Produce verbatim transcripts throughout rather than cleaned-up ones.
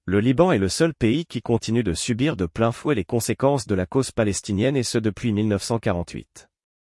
Le Liban est le seul pays qui continue de subir de plein fouet les conséquences de la cause palestinienne et ce depuis mille neuf cent quarante-huit.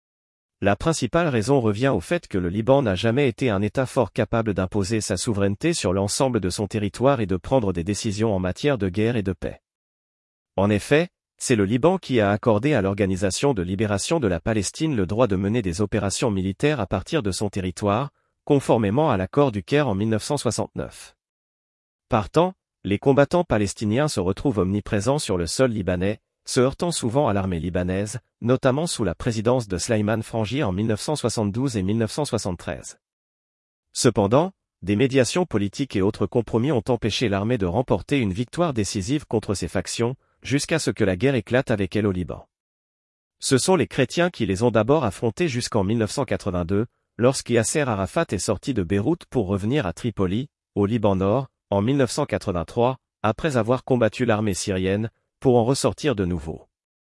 La principale raison revient au fait que le Liban n'a jamais été un État fort capable d'imposer sa souveraineté sur l'ensemble de son territoire et de prendre des décisions en matière de guerre et de paix. En effet, c'est le Liban qui a accordé à l'Organisation de libération de la Palestine le droit de mener des opérations militaires à partir de son territoire, conformément à l'accord du Caire en mille neuf cent soixante-neuf. Partant, les combattants palestiniens se retrouvent omniprésents sur le sol libanais, se heurtant souvent à l'armée libanaise, notamment sous la présidence de Slimane Frangi en mille neuf cent soixante-douze et mille neuf cent soixante-treize. Cependant, des médiations politiques et autres compromis ont empêché l'armée de remporter une victoire décisive contre ces factions, jusqu'à ce que la guerre éclate avec elles au Liban. Ce sont les chrétiens qui les ont d'abord affrontés jusqu'en mille neuf cent quatre-vingt-deux, lorsqu'Yasser Arafat est sorti de Beyrouth pour revenir à Tripoli, au Liban Nord, en mille neuf cent quatre-vingt-trois, après avoir combattu l'armée syrienne, pour en ressortir de nouveau.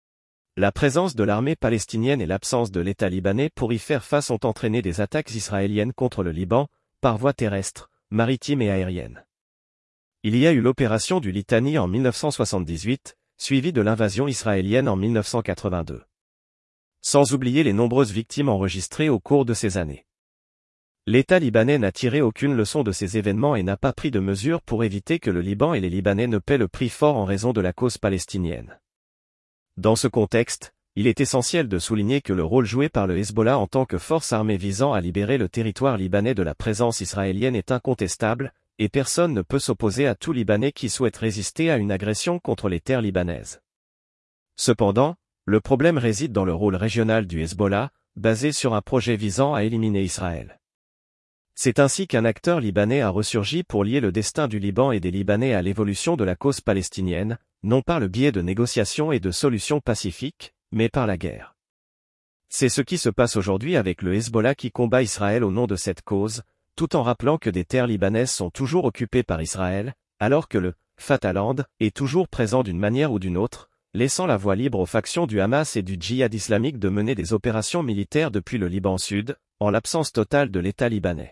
La présence de l'armée palestinienne et l'absence de l'État libanais pour y faire face ont entraîné des attaques israéliennes contre le Liban, par voie terrestre, maritime et aérienne. Il y a eu l'opération du Litani en mille neuf cent soixante-dix-huit, suivie de l'invasion israélienne en mille neuf cent quatre-vingt-deux. Sans oublier les nombreuses victimes enregistrées au cours de ces années. L'État libanais n'a tiré aucune leçon de ces événements et n'a pas pris de mesures pour éviter que le Liban et les Libanais ne paient le prix fort en raison de la cause palestinienne. Dans ce contexte, il est essentiel de souligner que le rôle joué par le Hezbollah en tant que force armée visant à libérer le territoire libanais de la présence israélienne est incontestable, et personne ne peut s'opposer à tout Libanais qui souhaite résister à une agression contre les terres libanaises. Cependant, le problème réside dans le rôle régional du Hezbollah, basé sur un projet visant à éliminer Israël. C'est ainsi qu'un acteur libanais a ressurgi pour lier le destin du Liban et des Libanais à l'évolution de la cause palestinienne, non par le biais de négociations et de solutions pacifiques, mais par la guerre. C'est ce qui se passe aujourd'hui avec le Hezbollah qui combat Israël au nom de cette cause, tout en rappelant que des terres libanaises sont toujours occupées par Israël, alors que le Fatahland est toujours présent d'une manière ou d'une autre, laissant la voie libre aux factions du Hamas et du djihad islamique de mener des opérations militaires depuis le Liban Sud, en l'absence totale de l'État libanais.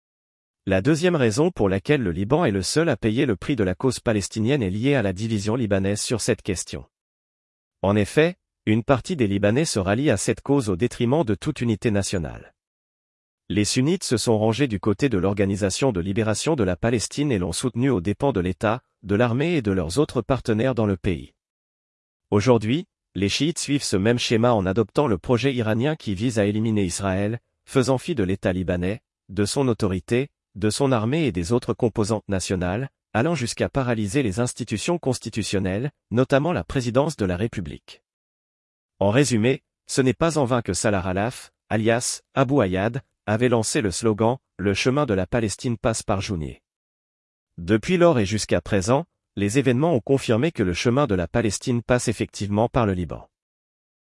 La deuxième raison pour laquelle le Liban est le seul à payer le prix de la cause palestinienne est liée à la division libanaise sur cette question. En effet, une partie des Libanais se rallie à cette cause au détriment de toute unité nationale. Les sunnites se sont rangés du côté de l'Organisation de libération de la Palestine et l'ont soutenu aux dépens de l'État, de l'armée et de leurs autres partenaires dans le pays. Aujourd'hui, les chiites suivent ce même schéma en adoptant le projet iranien qui vise à éliminer Israël, faisant fi de l'État libanais, de son autorité, de son armée et des autres composantes nationales, allant jusqu'à paralyser les institutions constitutionnelles, notamment la présidence de la République. En résumé, ce n'est pas en vain que Salah Khalaf, alias Abu Ayyad, avait lancé le slogan « Le chemin de la Palestine passe par Jounieh ». Depuis lors et jusqu'à présent, les événements ont confirmé que le chemin de la Palestine passe effectivement par le Liban.